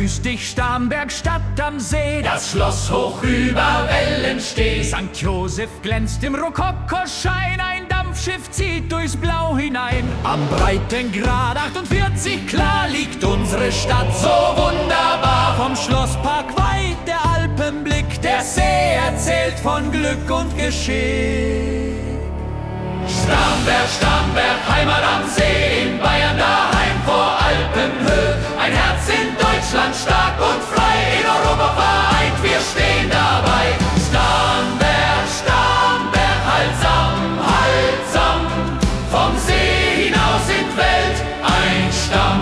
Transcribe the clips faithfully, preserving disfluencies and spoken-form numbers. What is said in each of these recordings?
Grüß dich, Starnberg, Stadt am See. Das Schloss hoch über Wellen steht. Sankt Josef glänzt im Rokokoschein, ein Dampfschiff zieht durchs Blau hinein. Am Breitengrad achtundvierzig klar liegt unsere Stadt so wunderbar. Vom Schlosspark weit der Alpenblick, der See erzählt von Glück und Geschick. Starnberg, Starnberg, Heimat am See, in Bayern daheim vor Alpenhöhe. Ein Herz in Deutschland, stark und frei, in Europa vereint, wir stehen dabei. Starnberg, Starnberg, haltsam, haltsam, vom See hinaus in Welt ein Stamm.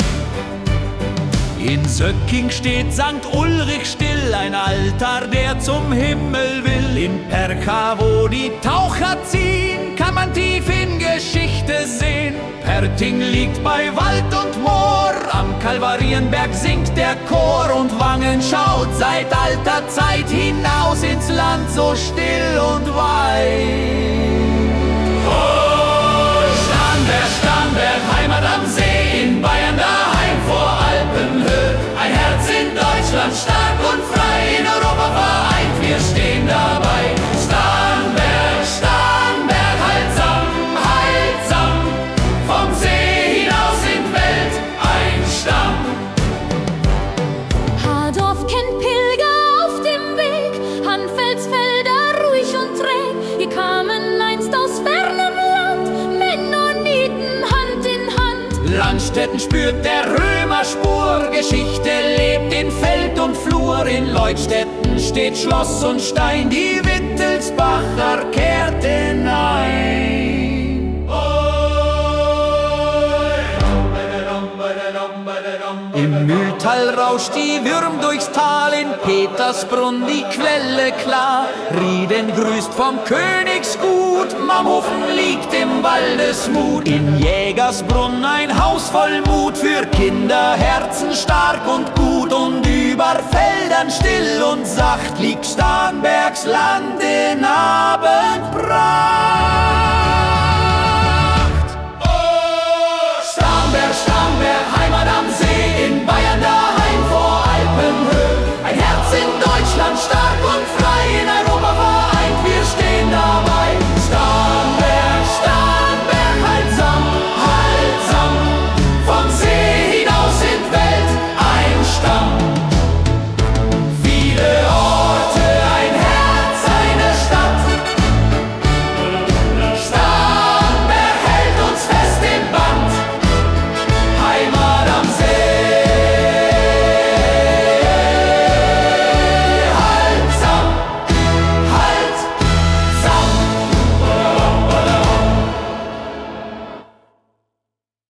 In Söcking steht Sankt Ulrich still, ein Altar, der zum Himmel will. In Percha, wo die Taucher ziehen, kann man tief in Geschichte sehen. Perting liegt bei Wald und Moor, am Kalvarienberg singt der Chor. Und Wangen schaut seit alter Zeit hinaus ins Land, so still und weit. Oh, Starnberg, Starnberg, Heimat am See, in Bayern daheim vor Alpenhöhe. Ein Herz in Deutschland, stark und frei, in Europa vereint, wir stehen dabei. Starnberg, Starnberg, haltsam, haltsam, vom See hinaus in Welt ein Stamm. Hardorf kennt Pilger auf dem Weg, Hanfelsfelder ruhig und träg. Hier kamen einst aus fernem Land Mennoniten Hand in Hand. Landstätten spürt der Römer Spur, Geschichte lebt in Feld und Flur. In Leutstetten steht Schloss und Stein, die Wittelsbacher kehrten ein. Im Mühltal rauscht die Würm durchs Tal, in Petersbrunn die Quelle klar. Rieden grüßt vom Königsgut, Mammhofen liegt im Waldesmut. In Jägersbrunn ein Haus voll Mut, für Kinder Herzen stark und gut. Und über Feldern still und sacht liegt Starnbergs Land in Abendpracht.